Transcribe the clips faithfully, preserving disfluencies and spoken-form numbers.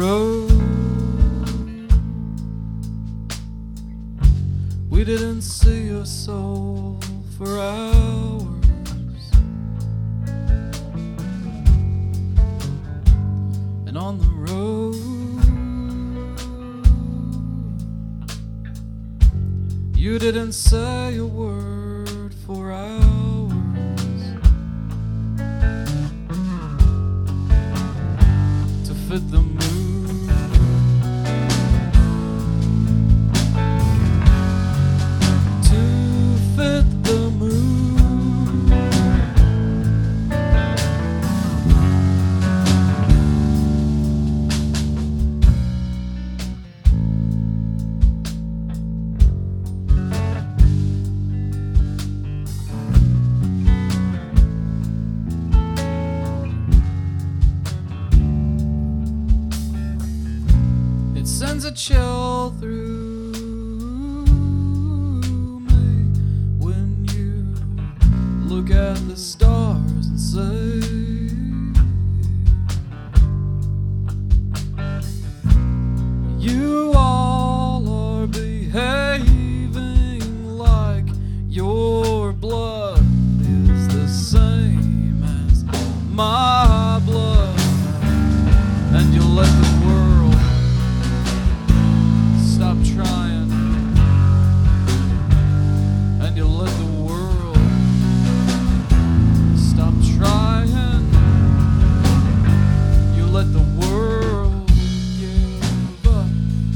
road. We didn't see your soul for hours. And on the road, you didn't say a word for hours. To fit the mood, to fit the mood. It sends a chill through me when you look at the stars and say, you all are behaving like your blood is the same as my blood, and you let the world stop trying, and you let the world stop trying. You let the world give up.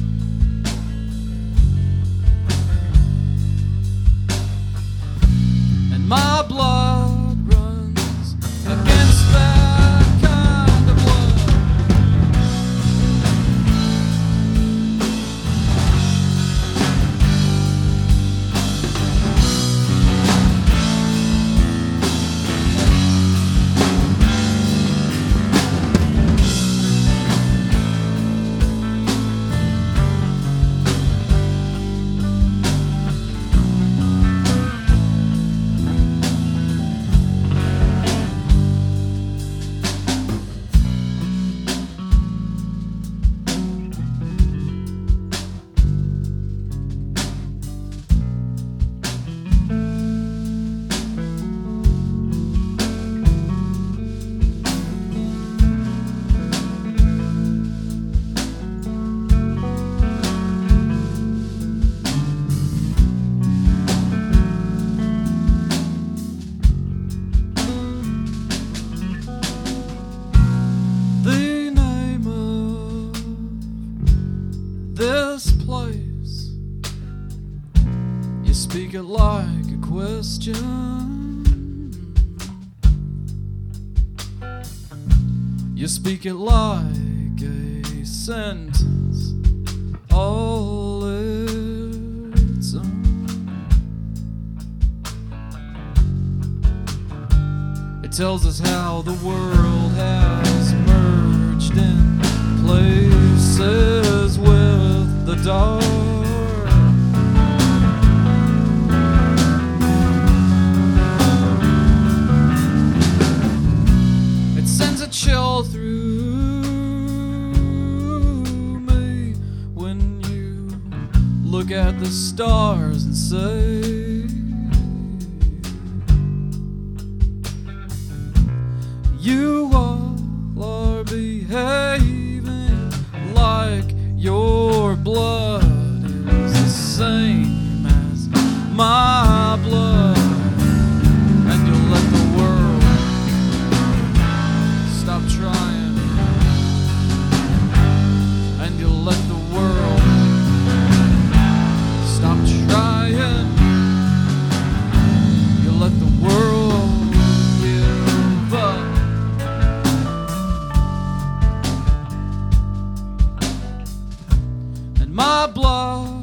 And my blood runs against that kind of blood. The name of this place, you speak it like a question. You speak it like a sentence all its own. It tells us how the world has merged in places with the dark. It sends a chill through me when you look at the stars and say, you all are behaving like your blood is the same as my blood, and you'll let the world stop trying, and you'll let the world stop trying. You let the world give up. My blood